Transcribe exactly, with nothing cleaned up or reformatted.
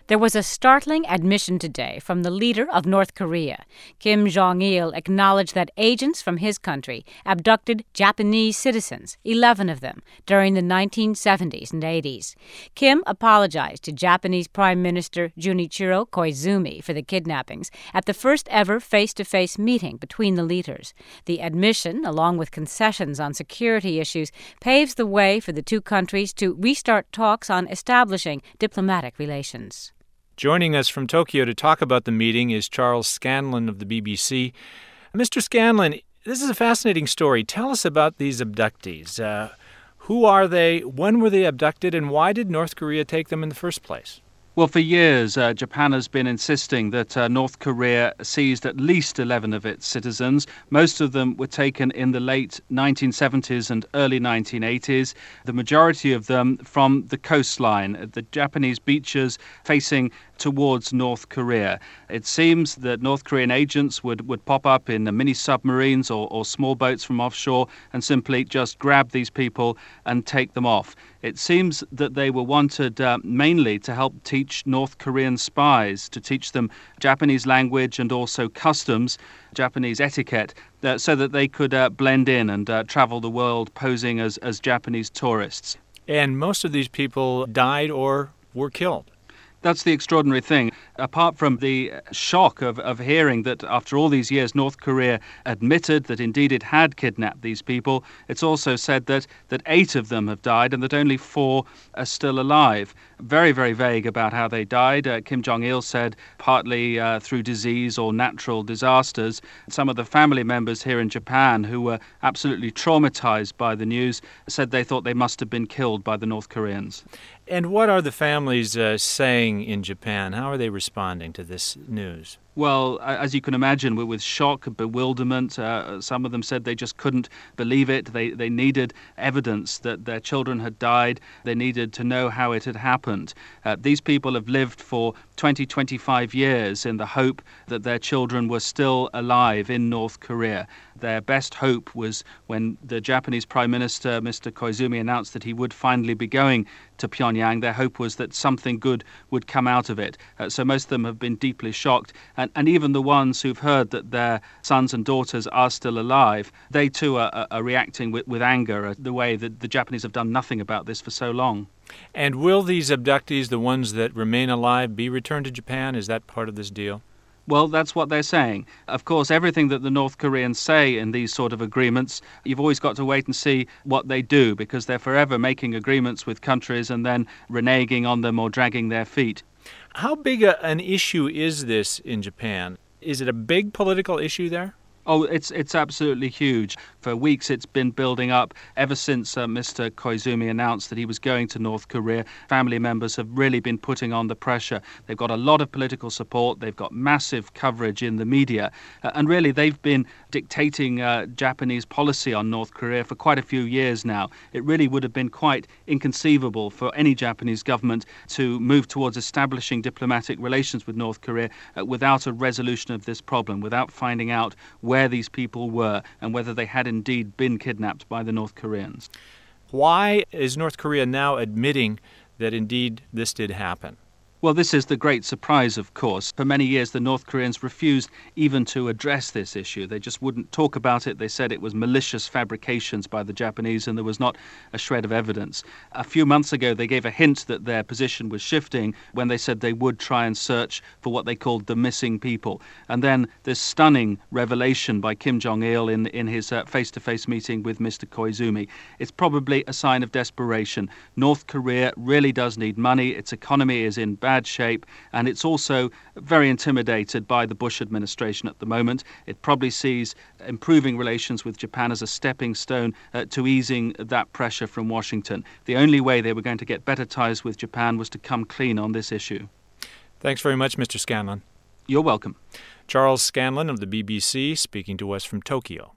There was a startling admission today from the leader of North Korea. Kim Jong-il acknowledged that agents from his country abducted Japanese citizens, eleven of them, during the nineteen seventies and eighties. Kim apologized to Japanese Prime Minister Junichiro Koizumi for the kidnappings at the first ever face-to-face meeting between the leaders. The admission, along with concessions on security issues, paves the way for the two countries to restart talks on establishing diplomatic relations. Joining us from Tokyo to talk about the meeting is Charles Scanlon of the B B C. Mister Scanlon, this is a fascinating story. Tell us about these abductees. Uh, who are they, when were they abducted, and why did North Korea take them in the first place? Well, for years, uh, Japan has been insisting that uh, North Korea seized at least eleven of its citizens. Most of them were taken in the late nineteen seventies and early nineteen eighties, the majority of them from the coastline, the Japanese beaches facing towards North Korea. It seems that North Korean agents would, would pop up in mini submarines or, or small boats from offshore and simply just grab these people and take them off. It seems that they were wanted uh, mainly to help teach North Korean spies, to teach them Japanese language and also customs, Japanese etiquette, uh, so that they could uh, blend in and uh, travel the world posing as, as Japanese tourists. And most of these people died or were killed. That's the extraordinary thing. Apart from the shock of, of hearing that after all these years North Korea admitted that indeed it had kidnapped these people, it's also said that, that eight of them have died and that only four are still alive. Very, very vague about how they died. Uh, Kim Jong-il said partly uh, through disease or natural disasters. Some of the family members here in Japan who were absolutely traumatized by the news said they thought they must have been killed by the North Koreans. And what are the families uh, saying in Japan? How are they responding to this news? Well, as you can imagine, with shock, bewilderment, uh, some of them said they just couldn't believe it. They they needed evidence that their children had died. They needed to know how it had happened. Uh, these people have lived for twenty, twenty-five years in the hope that their children were still alive in North Korea. Their best hope was when the Japanese Prime Minister, Mister Koizumi, announced that he would finally be going to Pyongyang. Their hope was that something good would come out of it. Uh, so most of them have been deeply shocked. And, and even the ones who've heard that their sons and daughters are still alive, they too are, are reacting with, with anger at the way that the Japanese have done nothing about this for so long. And will these abductees, the ones that remain alive, be returned to Japan? Is that part of this deal? Well, that's what they're saying. Of course, everything that the North Koreans say in these sort of agreements, you've always got to wait and see what they do, because they're forever making agreements with countries and then reneging on them or dragging their feet. How big a, an issue is this in Japan? Is it a big political issue there? Oh, it's it's absolutely huge. For weeks it's been building up. Ever since uh, Mister Koizumi announced that he was going to North Korea, family members have really been putting on the pressure. They've got a lot of political support. They've got massive coverage in the media. Uh, and really, they've been dictating uh, Japanese policy on North Korea for quite a few years now. It really would have been quite inconceivable for any Japanese government to move towards establishing diplomatic relations with North Korea uh, without a resolution of this problem, without finding out where where these people were and whether they had indeed been kidnapped by the North Koreans. Why is North Korea now admitting that indeed this did happen? Well, this is the great surprise, of course. For many years, the North Koreans refused even to address this issue. They just wouldn't talk about it. They said it was malicious fabrications by the Japanese and there was not a shred of evidence. A few months ago, they gave a hint that their position was shifting when they said they would try and search for what they called the missing people. And then this stunning revelation by Kim Jong-il in, in his uh, face-to-face meeting with Mister Koizumi. It's probably a sign of desperation. North Korea really does need money. Its economy is in bad shape, and it's also very intimidated by the Bush administration at the moment. It probably sees improving relations with Japan as a stepping stone uh, to easing that pressure from Washington. The only way they were going to get better ties with Japan was to come clean on this issue. Thanks very much, Mister Scanlon. You're welcome. Charles Scanlon of the B B C speaking to us from Tokyo.